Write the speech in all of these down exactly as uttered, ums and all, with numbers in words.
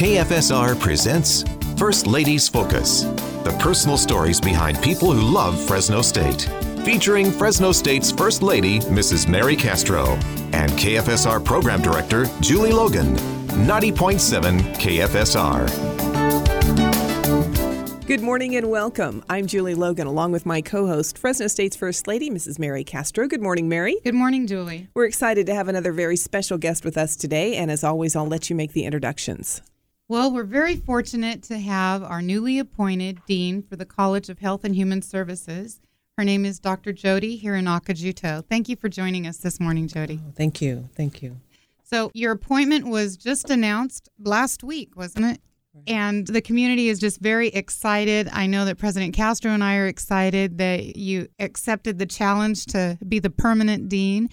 K F S R presents First Ladies Focus, the personal stories behind people who love Fresno State. Featuring Fresno State's First Lady, Missus Mary Castro, and K F S R Program Director, Julie Logan. ninety point seven K F S R. Good morning and welcome. I'm Julie Logan, along with my co-host, Fresno State's First Lady, Missus Mary Castro. Good morning, Mary. Good morning, Julie. We're excited to have another very special guest with us today, and as always, I'll let you make the introductions. Well, we're very fortunate to have our newly appointed Dean for the College of Health and Human Services. Her name is Doctor Jody Hironaka-Juteau. Thank you for joining us this morning, Jody. Oh, thank you. Thank you. So your appointment was just announced last week, wasn't it? And the community is just very excited. I know that President Castro and I are excited that you accepted the challenge to be the permanent dean.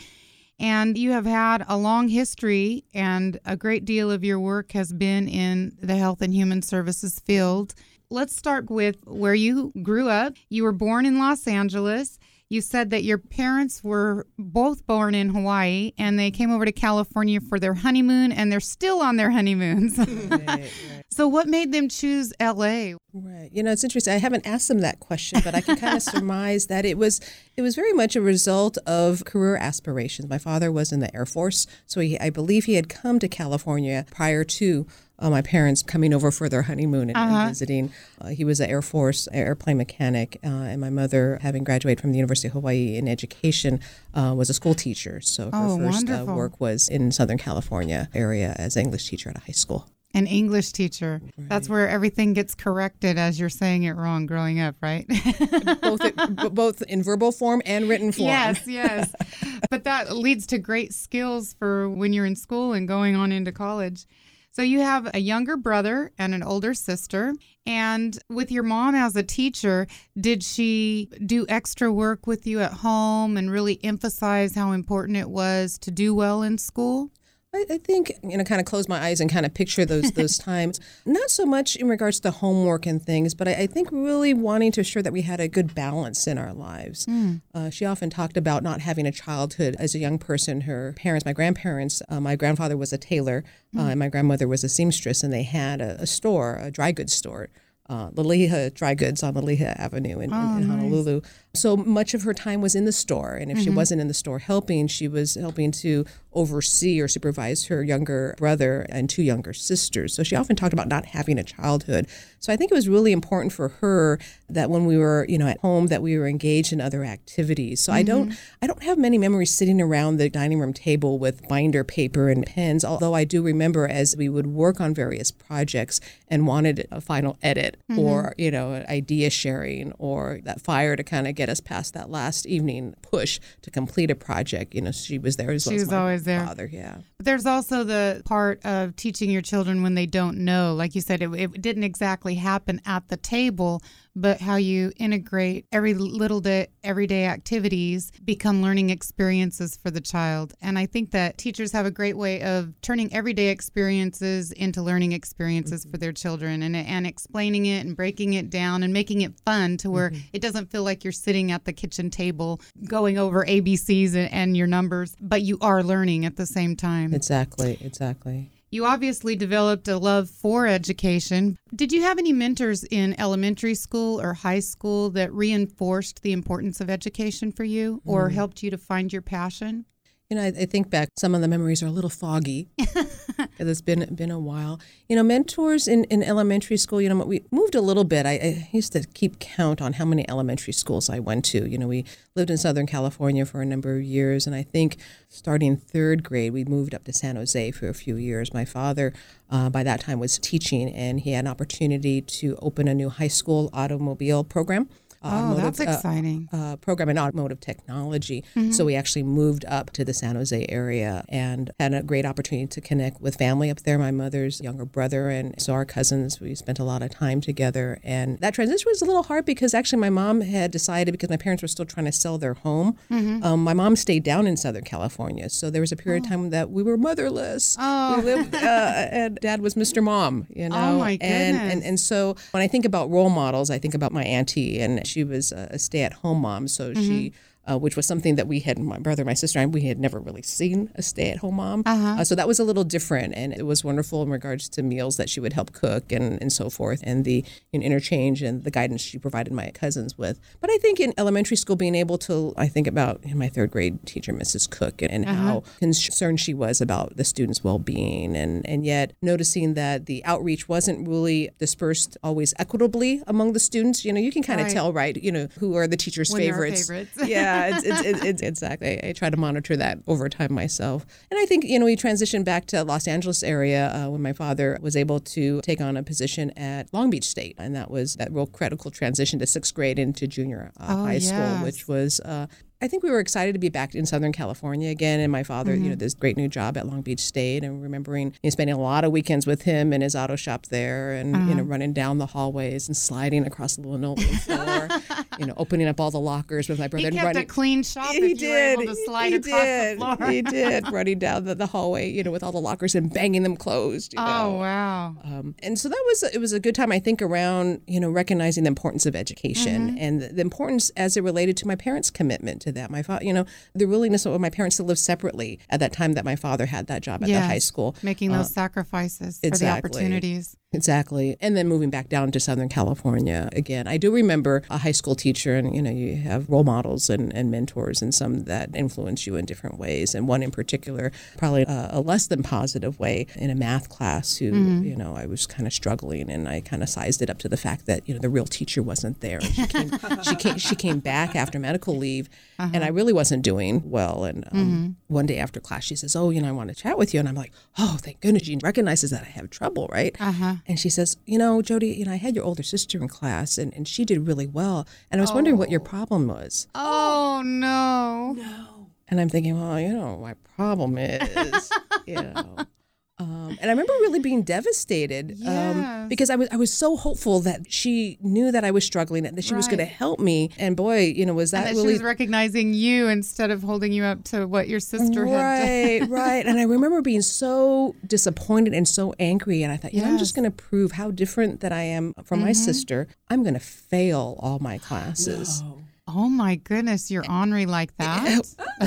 And you have had a long history, and a great deal of your work has been in the health and human services field. Let's start with where you grew up. You were born in Los Angeles. You said that your parents were both born in Hawaii, and they came over to California for their honeymoon, and they're still on their honeymoons. Right, right. So what made them choose L A? Right. You know, it's interesting. I haven't asked them that question, but I can kind of surmise that it was it was very much a result of career aspirations. My father was in the Air Force, so he, I believe he had come to California prior to Uh, my parents coming over for their honeymoon and, uh-huh. and visiting. Uh, he was an Air Force airplane mechanic, uh, and my mother, having graduated from the University of Hawaii in education, uh, was a school teacher. So her oh, first uh, wonderful. work was in Southern California area as an English teacher at a high school. An English teacher. Right. That's where everything gets corrected as you're saying it wrong growing up, right? both, it, both in verbal form and written form. Yes, yes. But that leads to great skills for when you're in school and going on into college. So you have a younger brother and an older sister. And with your mom as a teacher, did she do extra work with you at home and really emphasize how important it was to do well in school? I, I think, you know, kind of close my eyes and kind of picture those those times. Not so much in regards to homework and things, but I, I think really wanting to ensure that we had a good balance in our lives. Mm. Uh, she often talked about not having a childhood as a young person. Her parents, my grandparents, uh, my grandfather was a tailor, mm. uh, and my grandmother was a seamstress, and they had a, a store, a dry goods store. Uh, Laliha Dry Goods on Laliha Avenue in, oh, in, in nice. Honolulu. So much of her time was in the store. And if mm-hmm. she wasn't in the store helping, she was helping to oversee or supervise her younger brother and two younger sisters. So she often talked about not having a childhood. So I think it was really important for her that when we were, you know, at home, that we were engaged in other activities. So mm-hmm. I don't I don't have many memories sitting around the dining room table with binder paper and pens, although I do remember as we would work on various projects and wanted a final edit. Mm-hmm. Or, you know, idea sharing or that fire to kind of get us past that last evening push to complete a project. You know, she was there as well she as was my always there. father. Yeah. But there's also the part of teaching your children when they don't know. Like you said, it, it didn't exactly happen at the table, but how you integrate every little day, everyday activities become learning experiences for the child. And I think that teachers have a great way of turning everyday experiences into learning experiences mm-hmm. for their children and, and explaining it and breaking it down and making it fun to where mm-hmm. it doesn't feel like you're sitting at the kitchen table going over A B Cs and, and your numbers, but you are learning at the same time. Exactly, exactly. You obviously developed a love for education. Did you have any mentors in elementary school or high school that reinforced the importance of education for you or mm. helped you to find your passion? You know, I, I think back, some of the memories are a little foggy. It's been been a while. You know, mentors in, in elementary school, you know, we moved a little bit. I, I used to keep count on how many elementary schools I went to. You know, we lived in Southern California for a number of years, and I think starting third grade, we moved up to San Jose for a few years. My father, uh, by that time, was teaching, and he had an opportunity to open a new high school automobile program. Oh, that's exciting. Uh, uh, program in automotive technology. Mm-hmm. So we actually moved up to the San Jose area and had a great opportunity to connect with family up there. My mother's younger brother and so our cousins, we spent a lot of time together. And that transition was a little hard because actually my mom had decided, because my parents were still trying to sell their home, mm-hmm. um, my mom stayed down in Southern California. So there was a period oh. of time that we were motherless. Oh. We lived, uh, and Dad was Mister Mom, you know. Oh, my goodness. And, and, and so when I think about role models, I think about my auntie, and she was a stay-at-home mom, so mm-hmm. she uh, which was something that we had, my brother, my sister, and we had never really seen a stay-at-home mom. Uh-huh. Uh, so that was a little different, and it was wonderful in regards to meals that she would help cook and, and so forth, and the you know, interchange and the guidance she provided my cousins with. But I think in elementary school, being able to, I think about you know, my third grade teacher, Missus Cook, and, and uh-huh. how concerned she was about the students' well-being, and, and yet noticing that the outreach wasn't really dispersed always equitably among the students. You know, you can kind of Right. tell, right, you know, who are the teachers' When there are favorites. favorites. Yeah, it's, it's, it's, it's exactly. I try to monitor that over time myself. And I think, you know, we transitioned back to Los Angeles area uh, when my father was able to take on a position at Long Beach State. And that was that real critical transition to sixth grade into junior uh, Oh, high yes. school, which was uh, I think we were excited to be back in Southern California again. And my father, mm-hmm. you know, this great new job at Long Beach State, and remembering you know, spending a lot of weekends with him in his auto shop there, and uh-huh. you know, running down the hallways and sliding across the linoleum floor, you know, opening up all the lockers with my brother. He and kept running. a clean shop He if you did. were able to slide he across did. the floor. He did. Running down the, the hallway, you know, with all the lockers and banging them closed. You Oh, know. wow. Um, and so that was it was a good time, I think, around you know recognizing the importance of education Mm-hmm. and the, the importance as it related to my parents' commitment to that. My father, you know, the willingness of my parents to live separately at that time that my father had that job at Yes. the high school. Making those Uh, sacrifices for the exactly. opportunities. Exactly. And then moving back down to Southern California again. I do remember a high school teacher, and you know, you have role models and, and mentors, and some that influence you in different ways. And one in particular, probably a, a less than positive way, in a math class who, mm-hmm. you know, I was kind of struggling, and I kind of sized it up to the fact that, you know, the real teacher wasn't there. And she came she came she came back after medical leave, uh-huh. and I really wasn't doing well. And um, mm-hmm. one day after class, she says, "Oh, you know, I want to chat with you." And I'm like, "Oh, thank goodness." She recognizes that I have trouble, right? Uh-huh. And she says, you know, Jody, you know, I had your older sister in class, and, and she did really well. And I was oh. wondering what your problem was. Oh, no. No. And I'm thinking, well, you know, my problem is, you know. Um, and I remember really being devastated yes. um, because I was I was so hopeful that she knew that I was struggling and that she right. was going to help me. And boy, you know, was that, and that really... she was recognizing you instead of holding you up to what your sister right, had done. Right, right. And I remember being so disappointed and so angry. And I thought, you yes. know, I'm just going to prove how different that I am from mm-hmm. my sister. I'm going to fail all my classes. No. Oh my goodness, you're ornery like that?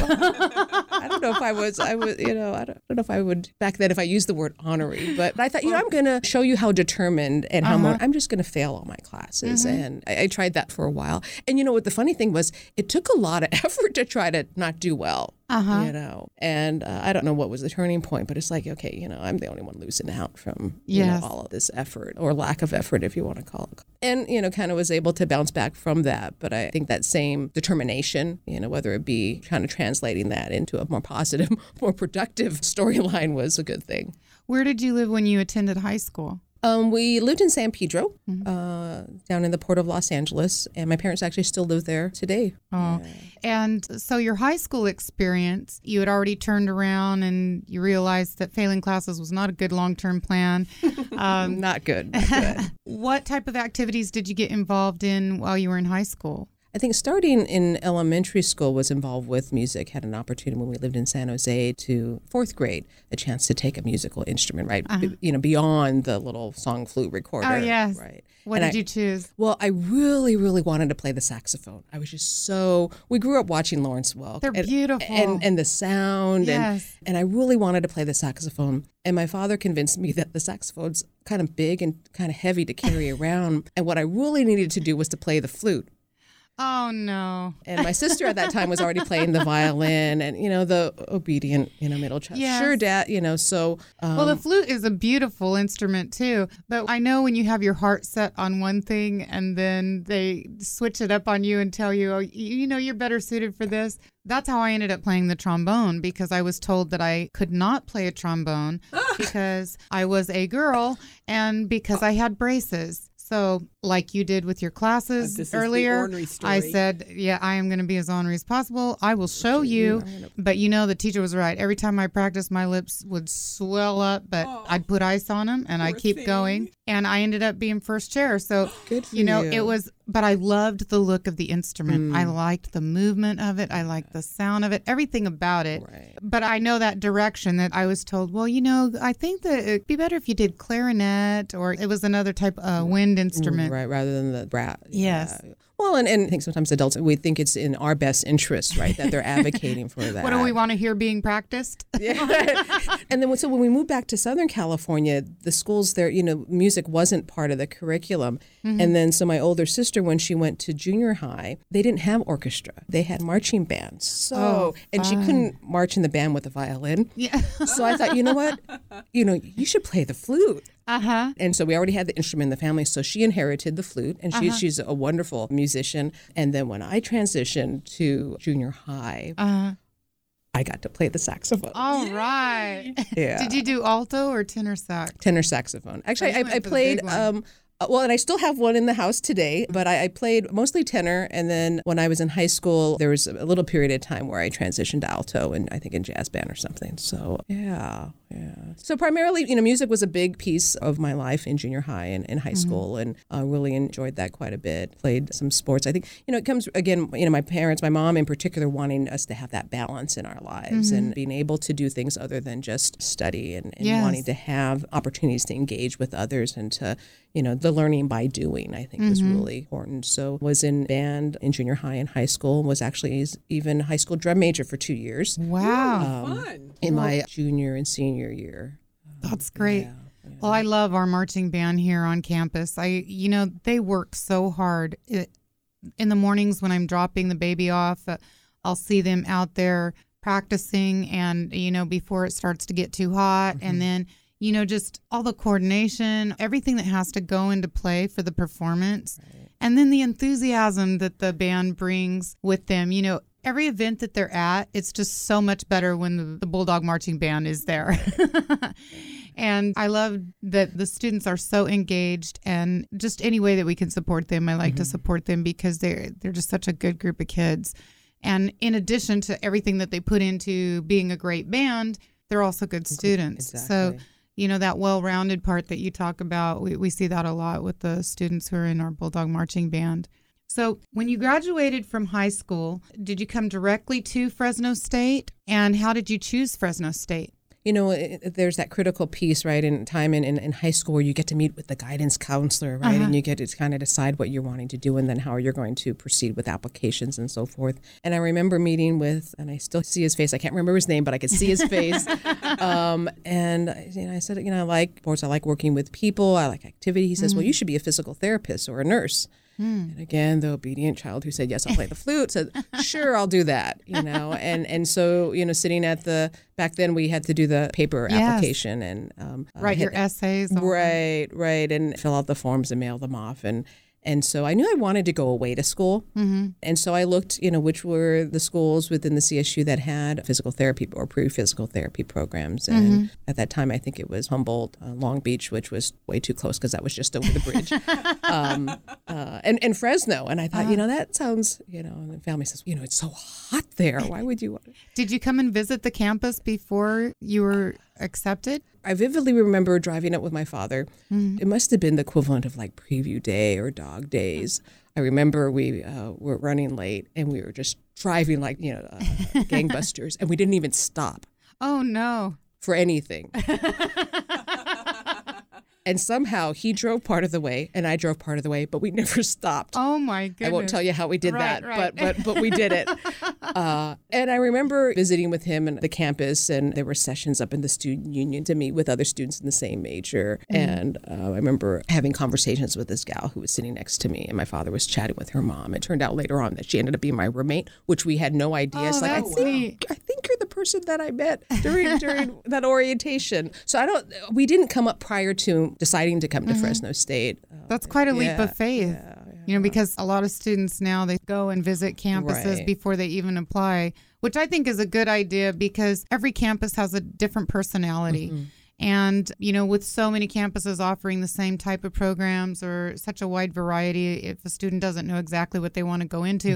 I don't know if I was, I was, you know, I don't, I don't know if I would back then if I used the word ornery, but, but I thought, you know, I'm going to show you how determined and how uh-huh. more, I'm just going to fail all my classes. Mm-hmm. And I, I tried that for a while. And you know what the funny thing was, it took a lot of effort to try to not do well. Uh-huh. You know, and uh, I don't know what was the turning point, but it's like, okay, you know, I'm the only one losing out from you yes. know, all of this effort or lack of effort, if you want to call it. And, you know, kind of was able to bounce back from that. But I think that same determination, you know, whether it be kind of translating that into a more positive, more productive storyline was a good thing. Where did you live when you attended high school? Um, we lived in San Pedro, mm-hmm. uh, down in the Port of Los Angeles, and my parents actually still live there today. Oh, yeah. And so your high school experience, you had already turned around and you realized that failing classes was not a good long-term plan. Um, not good. Not good. What type of activities did you get involved in while you were in high school? I think starting in elementary school was involved with music, had an opportunity when we lived in San Jose to fourth grade, a chance to take a musical instrument, right? Uh-huh. B- you know, beyond the little song flute recorder. Oh, yes. Right. What and did I, you choose? Well, I really, really wanted to play the saxophone. I was just so, we grew up watching Lawrence Welk. They're and, beautiful. And, and the sound. Yes. And, and I really wanted to play the saxophone. And my father convinced me that the saxophone's kind of big and kind of heavy to carry around. And what I really needed to do was to play the flute. Oh, no. And my sister at that time was already playing the violin and, you know, the obedient, you know, middle child. Yes. Sure, Dad, you know, so. Um, well, the flute is a beautiful instrument, too. But I know when you have your heart set on one thing and then they switch it up on you and tell you, oh, you know, you're better suited for this. That's how I ended up playing the trombone, because I was told that I could not play a trombone because I was a girl and because I had braces. So like you did with your classes this earlier, is the ornery story. I said, yeah, I am going to be as ornery as possible. I will show you. But you know, the teacher was right. Every time I practiced, my lips would swell up, but oh, I'd put ice on them and I'd keep thing. going. And I ended up being first chair. So, Good for you know, you. it was, but I loved the look of the instrument. Mm. I liked the movement of it. I liked the sound of it, everything about it. Right. But I know that direction that I was told, well, you know, I think that it'd be better if you did clarinet, or it was another type of wind instrument. Right, rather than the brat. Yes. Yeah. Well, and, and I think sometimes adults, we think it's in our best interest, right, that they're advocating for that. What do we want to hear being practiced? Yeah. And then so when we moved back to Southern California, the schools there, you know, music wasn't part of the curriculum. Mm-hmm. And then so my older sister, when she went to junior high, they didn't have orchestra. They had marching bands. So, oh, and she couldn't march in the band with a violin. Yeah. So I thought, you know what, you know, you should play the flute. Uh-huh. And so we already had the instrument in the family. So she inherited the flute, and she, uh-huh. she's a wonderful musician. And then when I transitioned to junior high, uh-huh. I got to play the saxophone. All right. Yeah. Did you do alto or tenor sax? Tenor saxophone. Actually, Oh, you I, went I for the played, big one. um, uh, well, and I still have one in the house today, but I, I played mostly tenor. And then when I was in high school, there was a little period of time where I transitioned to alto, and I think in jazz band or something. So, yeah. Yeah. So primarily, you know, music was a big piece of my life in junior high and in high mm-hmm. school, and uh, really enjoyed that quite a bit. Played some sports. I think, you know, it comes, again, you know, my parents, my mom in particular, wanting us to have that balance in our lives mm-hmm. and being able to do things other than just study, and, and yes. wanting to have opportunities to engage with others and to, you know, the learning by doing, I think, mm-hmm. was really important. So was in band in junior high and high school, was actually even high school drum major for two years. Wow. Um, Fun. In my junior and senior year. That's great. Yeah, yeah. Well, I love our marching band here on campus. I, you know, they work so hard. It, in the mornings when I'm dropping the baby off, uh, I'll see them out there practicing, and, you know, before it starts to get too hot. Mm-hmm. And then, you know, just all the coordination, everything that has to go into play for the performance. Right. And then the enthusiasm that the band brings with them. You know, every event that they're at, it's just so much better when the, the Bulldog Marching Band is there. And I love that the students are so engaged, and just any way that we can support them, I like mm-hmm. to support them, because they're, they're just such a good group of kids. And in addition to everything that they put into being a great band, they're also good students. Exactly. So, you know, that well-rounded part that you talk about, we, we see that a lot with the students who are in our Bulldog Marching Band. So when you graduated from high school, did you come directly to Fresno State? And how did you choose Fresno State? You know, it, there's that critical piece, right, in time in, in, in high school where you get to meet with the guidance counselor, right, uh-huh. and you get to kind of decide what you're wanting to do and then how you're going to proceed with applications and so forth. And I remember meeting with, and I still see his face, I can't remember his name, but I could see his face. um, and you know, I said, you know, I like sports, I like working with people, I like activity. He says, mm-hmm. well, you should be a physical therapist or a nurse. And again, the obedient child who said, yes, I'll play the flute, said, sure, I'll do that, you know. And and so, you know, sitting at the, back then we had to do the paper yes. application and um, write uh, your essays. Right, right, and fill out the forms and mail them off. And And so I knew I wanted to go away to school. Mm-hmm. And so I looked, you know, which were the schools within the C S U that had physical therapy or pre-physical therapy programs. And mm-hmm. at that time, I think it was Humboldt, uh, Long Beach, which was way too close because that was just over the bridge. um, uh, and, and Fresno. And I thought, uh-huh. you know, that sounds, you know, and the family says, you know, it's so hot there. Why would you want to? Did you come and visit the campus before you were accepted? I vividly remember driving up with my father. Mm-hmm. It must have been the equivalent of like preview day or dog days. I remember we uh, were running late and we were just driving like, you know, uh, gangbusters, and we didn't even stop. Oh, no. For anything. And somehow he drove part of the way and I drove part of the way, but we never stopped. Oh, my goodness. I won't tell you how we did right, that, right. but but but we did it. Uh, and I remember visiting with him at the campus, and there were sessions up in the student union to meet with other students in the same major. Mm. And uh, I remember having conversations with this gal who was sitting next to me, and my father was chatting with her mom. It turned out later on that she ended up being my roommate, which we had no idea. Oh, it's like, that's I think, neat. I think you're the person that I met during during that orientation. So I don't. We didn't come up prior to deciding to come to mm-hmm. Fresno State. Uh, That's quite a leap yeah, of faith. Yeah, yeah. You know, because a lot of students now, they go and visit campuses right. before they even apply, which I think is a good idea because every campus has a different personality. Mm-hmm. And, you know, with so many campuses offering the same type of programs or such a wide variety, if a student doesn't know exactly what they want to go into, mm-hmm.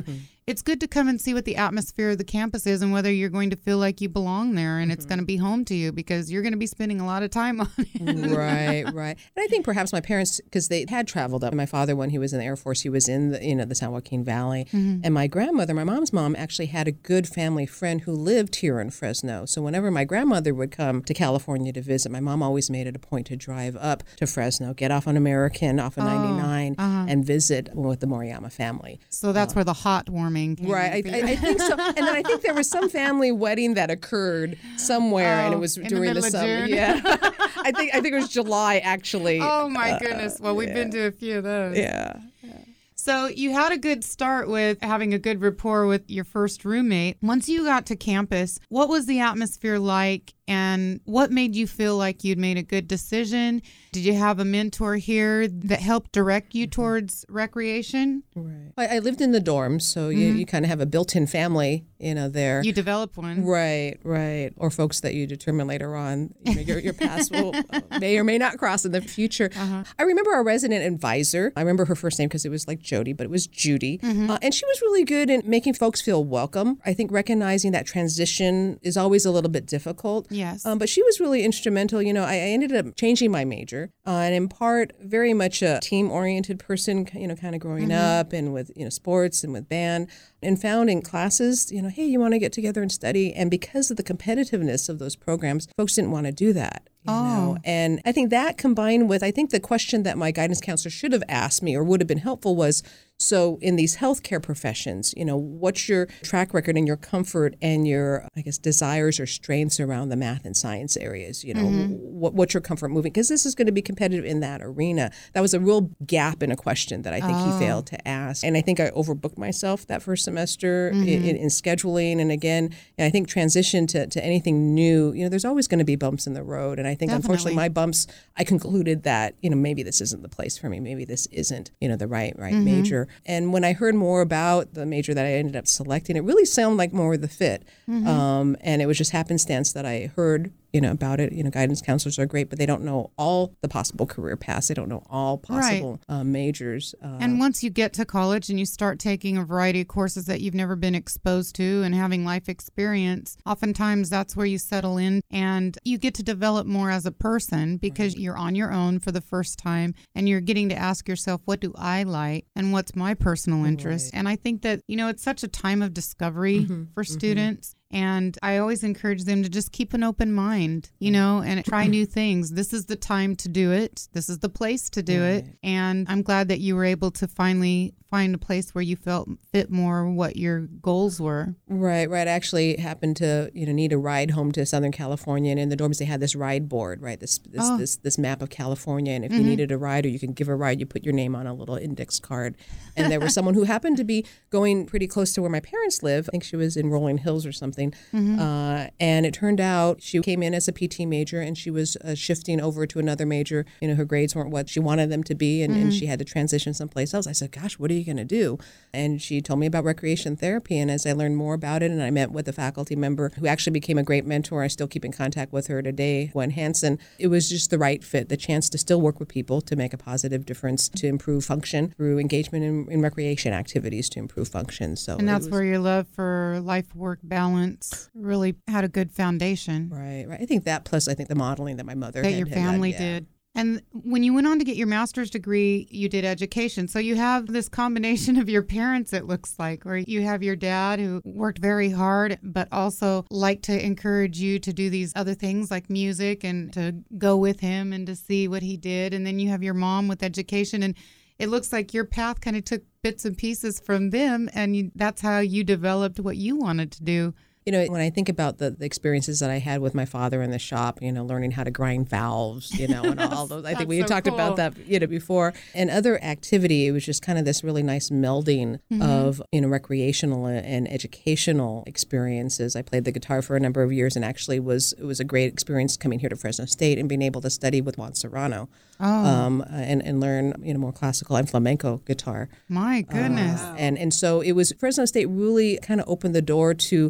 it's good to come and see what the atmosphere of the campus is and whether you're going to feel like you belong there and mm-hmm. it's going to be home to you because you're going to be spending a lot of time on it. Right, right. And I think perhaps my parents, because they had traveled up. My father, when he was in the Air Force, he was in the, you know, the San Joaquin Valley. Mm-hmm. And my grandmother, my mom's mom, actually had a good family friend who lived here in Fresno. So whenever my grandmother would come to California to visit, my mom always made it a point to drive up to Fresno, get off on American, off of oh, ninety-nine, uh-huh. and visit with the Moriyama family. So that's uh, where the hot warming came Right. I, I, I think so. And then I think there was some family wedding that occurred somewhere, oh, and it was during the, the summer. Yeah. I think I think it was July, actually. Oh, my goodness. Well, we've yeah. been to a few of those. Yeah. yeah. So you had a good start with having a good rapport with your first roommate. Once you got to campus, what was the atmosphere like and what made you feel like you'd made a good decision? Did you have a mentor here that helped direct you towards recreation? Right. I, I lived in the dorms, so mm-hmm. you, you kind of have a built-in family, you know, there. You develop one. Right, right. Or folks that you determine later on, you know, your, your paths will may or may not cross in the future. Uh-huh. I remember our resident advisor. I remember her first name because it was like Jody, but it was Judy. Mm-hmm. Uh, and she was really good in making folks feel welcome. I think recognizing that transition is always a little bit difficult. Yes. Um, but she was really instrumental. You know, I, I ended up changing my major, uh, and in part, very much a team-oriented person, you know, kind of growing mm-hmm. up and with, you know, sports and with band, and found in classes, you know, hey, you want to get together and study? And because of the competitiveness of those programs, folks didn't want to do that. You oh. know? And I think that combined with, I think the question that my guidance counselor should have asked me or would have been helpful was, so in these healthcare professions, you know, what's your track record and your comfort and your, I guess, desires or strengths around the math and science areas? You know, mm-hmm. what, what's your comfort moving? Because this is going to be competitive in that arena. That was a real gap in a question that I think oh. he failed to ask. And I think I overbooked myself that first semester mm-hmm. in, in, in scheduling. And again, I think transition to, to anything new, you know, there's always going to be bumps in the road. And I think, Definitely. unfortunately, my bumps, I concluded that, you know, maybe this isn't the place for me. Maybe this isn't, you know, the right, right mm-hmm. major. And when I heard more about the major that I ended up selecting, it really sounded like more of the fit. Mm-hmm. Um, and it was just happenstance that I heard, you know, about it. You know, guidance counselors are great, but they don't know all the possible career paths. They don't know all possible right. uh, majors. Uh, and once you get to college and you start taking a variety of courses that you've never been exposed to and having life experience, oftentimes that's where you settle in and you get to develop more as a person because right. you're on your own for the first time and you're getting to ask yourself, what do I like and what's my personal interest? Right. And I think that, you know, it's such a time of discovery mm-hmm. for students. Mm-hmm. And I always encourage them to just keep an open mind, you know, and try new things. This is the time to do it. This is the place to do right. it. And I'm glad that you were able to finally find a place where you felt fit more what your goals were. Right, right. I actually happened to, you know, need a ride home to Southern California. And in the dorms, they had this ride board, right? This this oh. this, this map of California. And if mm-hmm. you needed a ride or you can give a ride, you put your name on a little index card. And there was someone who happened to be going pretty close to where my parents live. I think she was in Rolling Hills or something. Mm-hmm. Uh, and it turned out she came in as a P T major and she was uh, shifting over to another major. You know, her grades weren't what she wanted them to be, and, mm-hmm. and she had to transition someplace else. I said, gosh, what are you going to do? And she told me about recreation therapy. And as I learned more about it and I met with a faculty member who actually became a great mentor, I still keep in contact with her today, Gwen Hansen, it was just the right fit, the chance to still work with people to make a positive difference, to improve function through engagement in, in recreation activities to improve function. So And that's was, where your love for life-work balance really had a good foundation. Right, right. I think that plus I think the modeling that my mother that had, your had family done, yeah. did. And when you went on to get your master's degree, you did education. So you have this combination of your parents, it looks like, where you have your dad who worked very hard, but also liked to encourage you to do these other things like music and to go with him and to see what he did. And then you have your mom with education. And it looks like your path kind of took bits and pieces from them. And you, that's how you developed what you wanted to do. You know, when I think about the, the experiences that I had with my father in the shop, you know, learning how to grind valves, you know, and all those. I think we had so talked cool. about that, you know, before. And other activity, it was just kind of this really nice melding mm-hmm. of, you know, recreational and educational experiences. I played the guitar for a number of years and actually was, it was a great experience coming here to Fresno State and being able to study with Juan Serrano oh. um, and, and learn, you know, more classical and flamenco guitar. My goodness. Uh, and, and so it was, Fresno State really kind of opened the door to pulling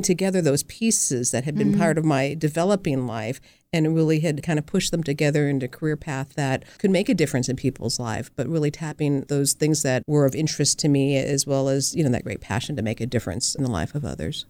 together those pieces that had been mm-hmm. part of my developing life and really had kind of pushed them together into a career path that could make a difference in people's life, but really tapping those things that were of interest to me, as well as, you know, that great passion to make a difference in the life of others.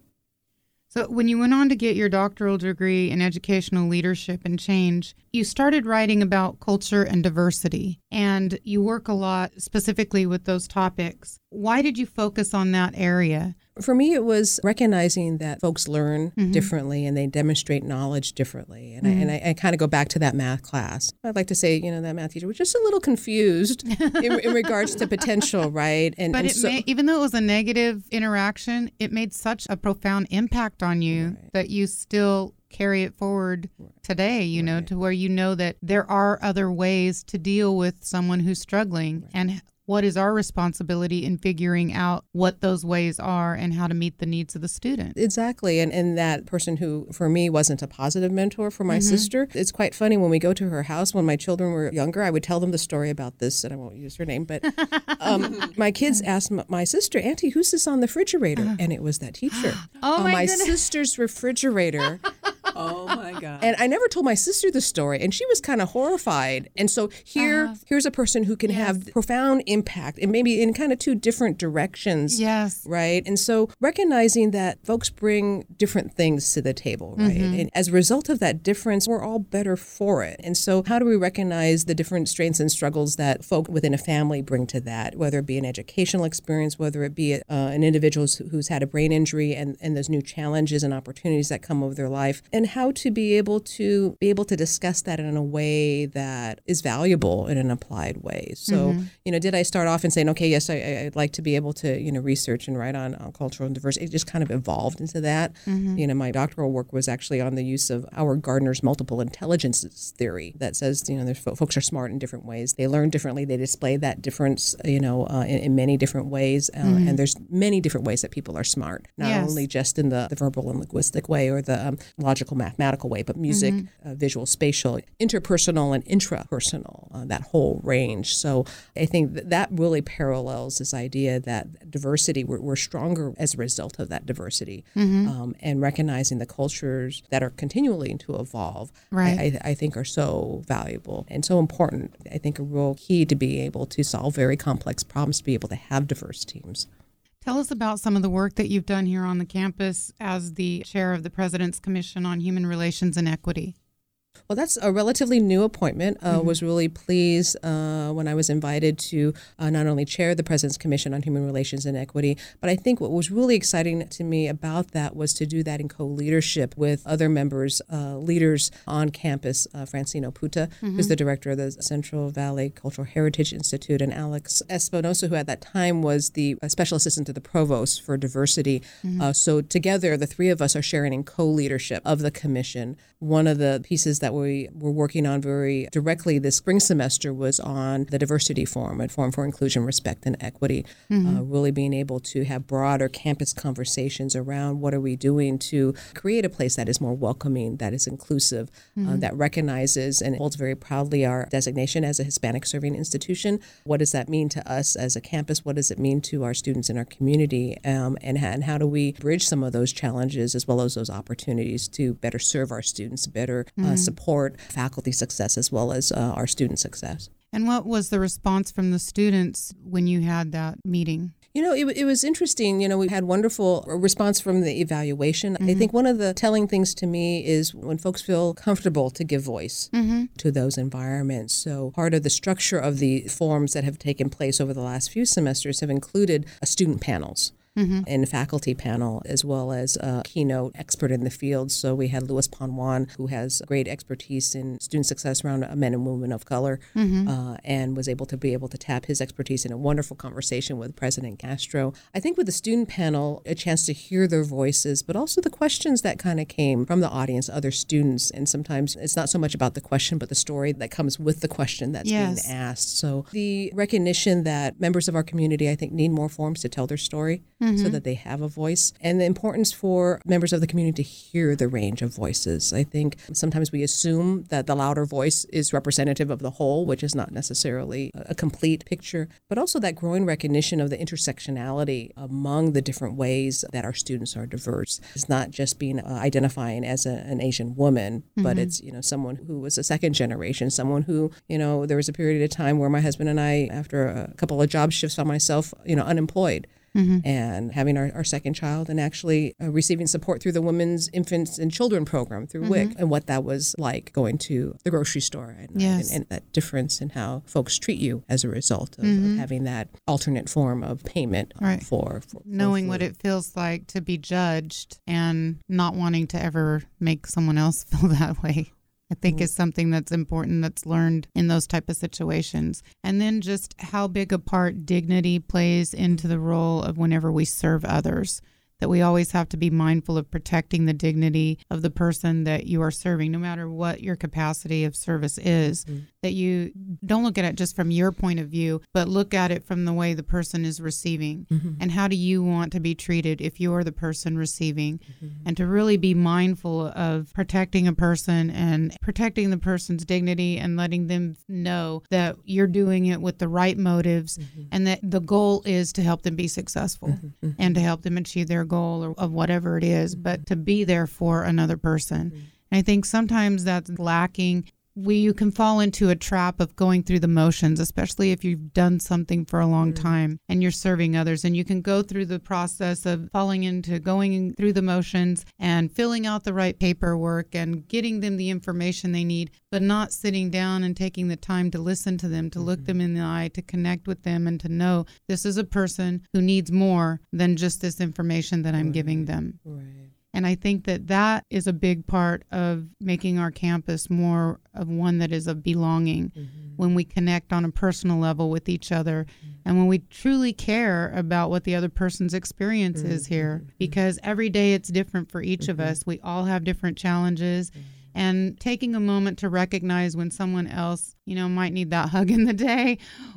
So when you went on to get your doctoral degree in educational leadership and change, you started writing about culture and diversity, and you work a lot specifically with those topics. Why did you focus on that area? For me, it was recognizing that folks learn mm-hmm. differently and they demonstrate knowledge differently. And, mm-hmm. I, and I, I kind of go back to that math class. I'd like to say, you know, that math teacher was just a little confused in, in regards to potential, right? And, but and it so, may, even though it was a negative interaction, it made such a profound impact on you right. that you still carry it forward today, you right. know, to where you know that there are other ways to deal with someone who's struggling right. and what is our responsibility in figuring out what those ways are and how to meet the needs of the student? Exactly. And and that person who, for me, wasn't a positive mentor for my mm-hmm. sister. It's quite funny when we go to her house when my children were younger, I would tell them the story about this, and I won't use her name, but um, my kids asked my sister, Auntie, who's this on the refrigerator? Uh, and it was that teacher. oh, on my, my goodness. sister's refrigerator. Oh my God. And I never told my sister the story, and she was kind of horrified. And so here, uh, here's a person who can yes. have profound impact, and maybe in kind of two different directions. Yes. Right. And so recognizing that folks bring different things to the table, right? Mm-hmm. And as a result of that difference, we're all better for it. And so how do we recognize the different strengths and struggles that folk within a family bring to that, whether it be an educational experience, whether it be uh, an individual who's had a brain injury and, and those new challenges and opportunities that come over their life, and how to be able to be able to discuss that in a way that is valuable in an applied way. So, mm-hmm. you know, did I start off and saying, okay, yes, I, I'd like to be able to, you know, research and write on, on cultural and diversity. It just kind of evolved into that. Mm-hmm. You know, my doctoral work was actually on the use of Howard Gardner's multiple intelligences theory that says, you know, there's folks are smart in different ways. They learn differently. They display that difference, you know, uh, in, in many different ways. Uh, mm-hmm. And there's many different ways that people are smart, not yes. only just in the, the verbal and linguistic way or the um, logical mathematical way, but music, mm-hmm. uh, visual, spatial, interpersonal, and intrapersonal, uh, that whole range. So I think that, that really parallels this idea that diversity, we're, we're stronger as a result of that diversity, mm-hmm. um, and recognizing the cultures that are continuing to evolve, right. I, I, I think are so valuable and so important. I think a real key to be able to solve very complex problems, to be able to have diverse teams. Tell us about some of the work that you've done here on the campus as the chair of the President's Commission on Human Relations and Equity. Well, that's a relatively new appointment. I uh, mm-hmm. was really pleased uh, when I was invited to uh, not only chair the President's Commission on Human Relations and Equity, but I think what was really exciting to me about that was to do that in co-leadership with other members, uh, leaders on campus, uh, Francine Oputa, mm-hmm. who's the director of the Central Valley Cultural Heritage Institute, and Alex Espinosa, who at that time was the uh, special assistant to the provost for diversity. Mm-hmm. Uh, so together, the three of us are sharing in co-leadership of the commission. One of the pieces that we were working on very directly this spring semester was on the diversity forum, a forum for inclusion, respect, and equity, mm-hmm. uh, really being able to have broader campus conversations around what are we doing to create a place that is more welcoming, that is inclusive, mm-hmm. uh, that recognizes and holds very proudly our designation as a Hispanic serving institution. What does that mean to us as a campus? What does it mean to our students in our community? Um, and, and how do we bridge some of those challenges as well as those opportunities to better serve our students, better mm-hmm. uh, support faculty success as well as uh, our student success. And what was the response from the students when you had that meeting? You know, it, it was interesting. You know, we had wonderful response from the evaluation. Mm-hmm. I think one of the telling things to me is when folks feel comfortable to give voice mm-hmm. to those environments. So part of the structure of the forums that have taken place over the last few semesters have included uh, student panels. Mm-hmm. and faculty panel, as well as a keynote expert in the field. So we had Louis Panwan, who has great expertise in student success around men and women of color, mm-hmm. uh, and was able to be able to tap his expertise in a wonderful conversation with President Castro. I think with the student panel, a chance to hear their voices, but also the questions that kind of came from the audience, other students. And sometimes it's not so much about the question, but the story that comes with the question that's yes. being asked. So the recognition that members of our community, I think, need more forums to tell their story. mm-hmm. so that they have a voice, and the importance for members of the community to hear the range of voices. I think sometimes we assume that the louder voice is representative of the whole, which is not necessarily a complete picture, but also that growing recognition of the intersectionality among the different ways that our students are diverse. It's not just being uh, identifying as a, an Asian woman, mm-hmm. but it's, you know, someone who was a second generation, someone who, you know, there was a period of time where my husband and I, after a couple of job shifts, found myself, you know, unemployed. Mm-hmm. And having our, our second child and actually uh, receiving support through the Women's Infants and Children program through mm-hmm. W I C, and what that was like going to the grocery store at night, yes. and, and that difference in how folks treat you as a result of, mm-hmm. of having that alternate form of payment uh, right. for, for knowing for what it feels like to be judged and not wanting to ever make someone else feel that way. I think is something that's important that's learned in those type of situations. And then just how big a part dignity plays into the role of whenever we serve others, that we always have to be mindful of protecting the dignity of the person that you are serving, no matter what your capacity of service is, mm-hmm. that you don't look at it just from your point of view, but look at it from the way the person is receiving. Mm-hmm. And how do you want to be treated if you're the person receiving? Mm-hmm. And to really be mindful of protecting a person and protecting the person's dignity and letting them know that you're doing it with the right motives, mm-hmm. and that the goal is to help them be successful mm-hmm. and to help them achieve their goal or of whatever it is, but to be there for another person. Mm-hmm. And I think sometimes that's lacking. We you can fall into a trap of going through the motions, especially if you've done something for a long mm-hmm. time and you're serving others, and you can go through the process of falling into going through the motions and filling out the right paperwork and getting them the information they need, but not sitting down and taking the time to listen to them, to mm-hmm. look them in the eye, to connect with them, and to know this is a person who needs more than just this information that I'm right. giving them. Right. And I think that that is a big part of making our campus more of one that is of belonging, mm-hmm. when we connect on a personal level with each other, mm-hmm. and when we truly care about what the other person's experience mm-hmm. is here, because every day it's different for each mm-hmm. of us. We all have different challenges. Mm-hmm. And taking a moment to recognize when someone else, you know, might need that hug in the day,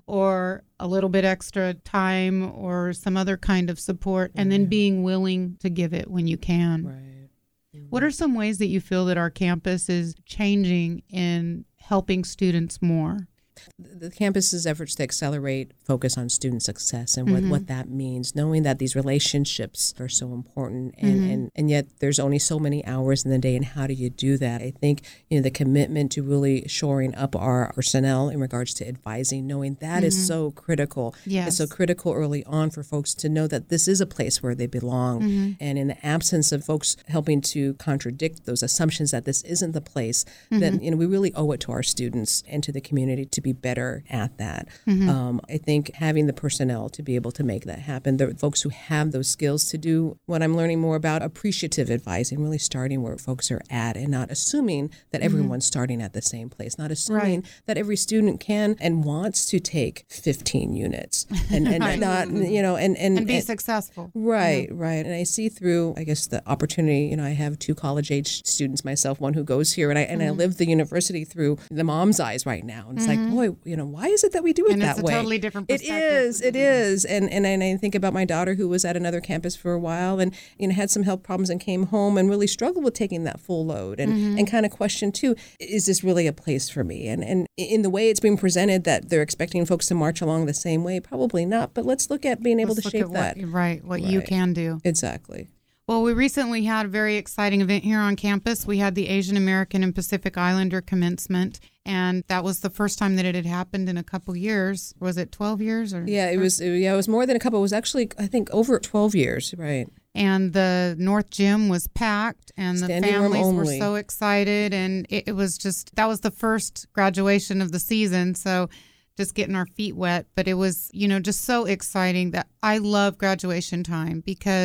or a little bit extra time, or some other kind of support, and then being willing to give it when you can. Right. Mm-hmm. What are some ways that you feel that our campus is changing in helping students more? The campus's efforts to accelerate focus on student success and what, mm-hmm. what that means, knowing that these relationships are so important, and, mm-hmm. and, and yet there's only so many hours in the day, and how do you do that? I think, you know, the commitment to really shoring up our personnel in regards to advising, knowing that mm-hmm. is so critical. Yes. It's so critical early on for folks to know that this is a place where they belong. Mm-hmm. And in the absence of folks helping to contradict those assumptions that this isn't the place, mm-hmm. then, you know, we really owe it to our students and to the community to be better at that. Mm-hmm. Um, I think having the personnel to be able to make that happen, the folks who have those skills to do what I'm learning more about, appreciative advising, really starting where folks are at and not assuming that mm-hmm. everyone's starting at the same place, not assuming right. that every student can and wants to take fifteen units and, and right. not, you know, and, and, and be and, successful. Right, yeah. right. And I see through, I guess, the opportunity, you know, I have two college age students myself, one who goes here, and I, and mm-hmm. I live the university through the mom's eyes right now. And it's mm-hmm. like, boy, you know, why is it that we do it and that it's a way? Totally different it perspective. is, it is. And, and and I think about my daughter who was at another campus for a while and, you know, had some health problems and came home and really struggled with taking that full load and, mm-hmm. and kind of questioned too, is this really a place for me? And and in the way it's being presented that they're expecting folks to march along the same way, probably not. But let's look at being able let's to shape what, that. Right, what right. you can do. Exactly. Well, we recently had a very exciting event here on campus. We had the Asian American and Pacific Islander commencement, and that was the first time that it had happened in a couple years. Was it twelve years? Or Yeah, it was. Yeah, it was more than a couple. It was actually, I think, over twelve years, right? And the North Gym was packed, and the Standing room families were only. so excited, and it, it was just, that was the first graduation of the season, so just getting our feet wet. But it was, you know, just so exciting that I love graduation time, because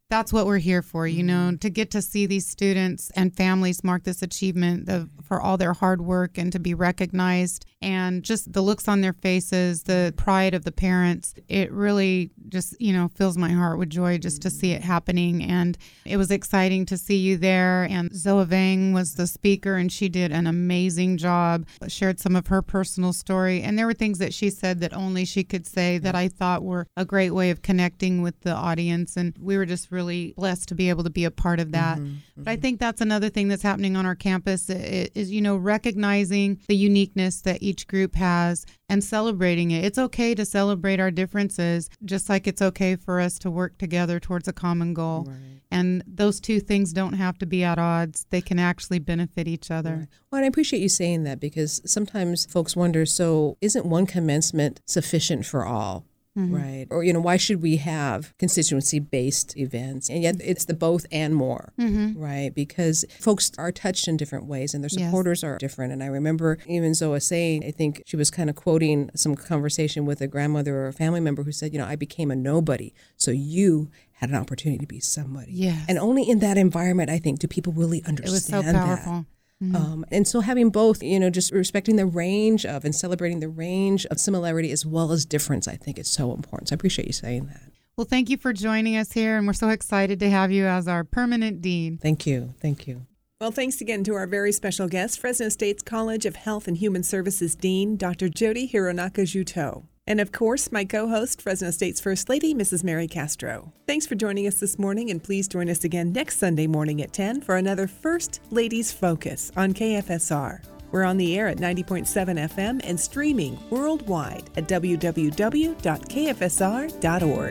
that's what we're here for, you know, to get to see these students and families mark this achievement of, for all their hard work and to be recognized, and just the looks on their faces, the pride of the parents. It really just, you know, fills my heart with joy just to see it happening. And it was exciting to see you there. And Zoe Vang was the speaker, and she did an amazing job, shared some of her personal story. And there were things that she said that only she could say that I thought were a great way of connecting with the audience. And we were just really blessed to be able to be a part of that. Mm-hmm, mm-hmm. But I think that's another thing that's happening on our campus is, is, you know, recognizing the uniqueness that each group has and celebrating it. It's okay to celebrate our differences, just like it's okay for us to work together towards a common goal. Right. And those two things don't have to be at odds. They can actually benefit each other. Right. Well, and I appreciate you saying that, because sometimes folks wonder, so isn't one commencement sufficient for all? Mm-hmm. Right. Or, you know, why should we have constituency-based events? And yet it's the both and more, mm-hmm. right? Because folks are touched in different ways and their supporters yes. are different. And I remember even Zoe saying, I think she was kind of quoting some conversation with a grandmother or a family member who said, you know, I became a nobody, so you had an opportunity to be somebody. Yes. And only in that environment, I think, do people really understand that. It was so powerful. That. Mm-hmm. Um, and so having both, you know, just respecting the range of and celebrating the range of similarity as well as difference, I think is so important. So I appreciate you saying that. Well, thank you for joining us here, and we're so excited to have you as our permanent dean. Thank you. Thank you. Well, thanks again to our very special guest, Fresno State's College of Health and Human Services Dean, Doctor Jody Hironaka-Juteau. And of course, my co-host, Fresno State's First Lady, Missus Mary Castro. Thanks for joining us this morning, and please join us again next Sunday morning at ten for another First Ladies Focus on K F S R. We're on the air at ninety point seven F M and streaming worldwide at w w w dot k f s r dot org.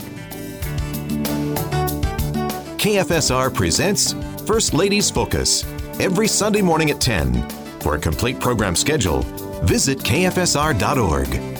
K F S R presents First Ladies Focus every Sunday morning at ten. For a complete program schedule, visit k f s r dot org.